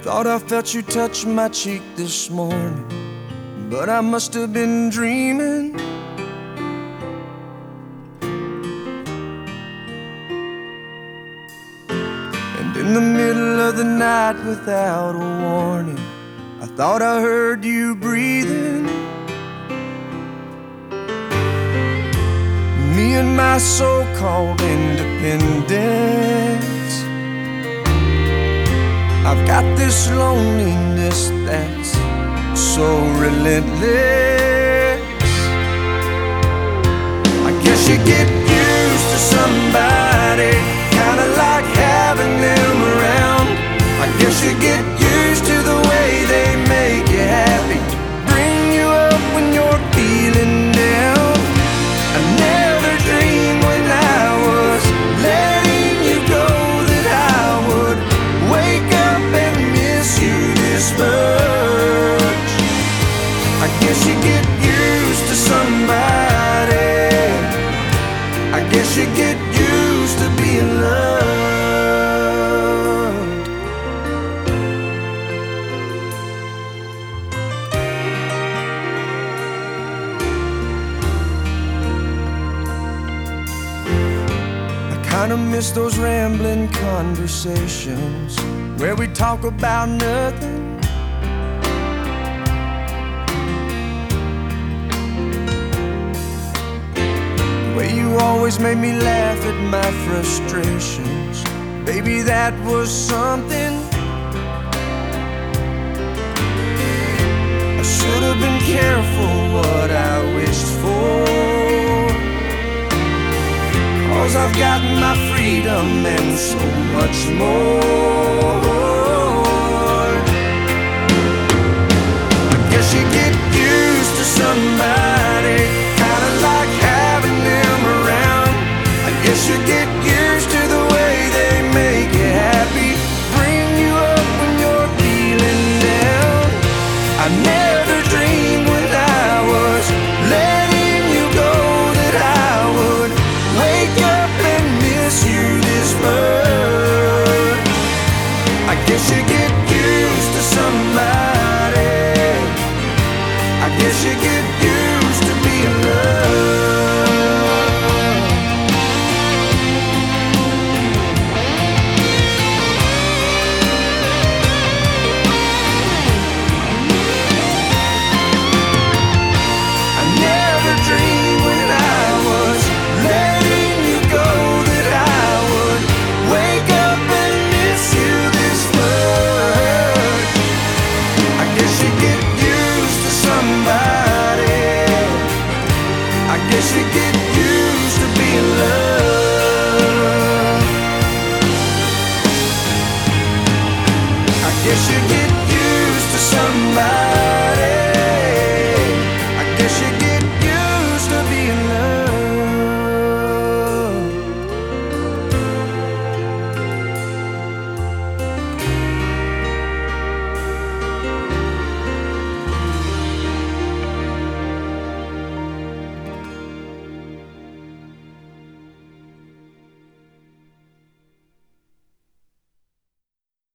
Thought I felt you touch my cheek this morning, but I must have been dreaming. And in the middle of the night without a warning, I thought I heard you breathing. Me and my so-called independence. I've got this loneliness that's so relentless. I guess you get used to somebody, kinda like having them around. I guess you get used to the way they make you happy, bring you up when you're feeling down. I never dreamed when I was letting you go that I would wake up and miss you this much. I guess you get used to somebody. I guess you get used to being loved. I kinda miss those rambling conversations where we talk about nothing. The way you always made me laugh at my frustrations, baby, that was something. I should have been careful what I wished for, 'cause I've got my freedom and so much more. I guess you get used to somebody, kinda like having them around. I guess you get used to the way they make you happy, bring you up when you're feeling down. I never dreamed when I was letting you go that I would wake up and miss you this much. I guess you get used to somebody. I guess you get used to being loved. I never dreamed when I was letting you go that I would wake up and miss you this much. I guess you get used to somebody. I guess you get used to being loved. I guess you get used to somebody.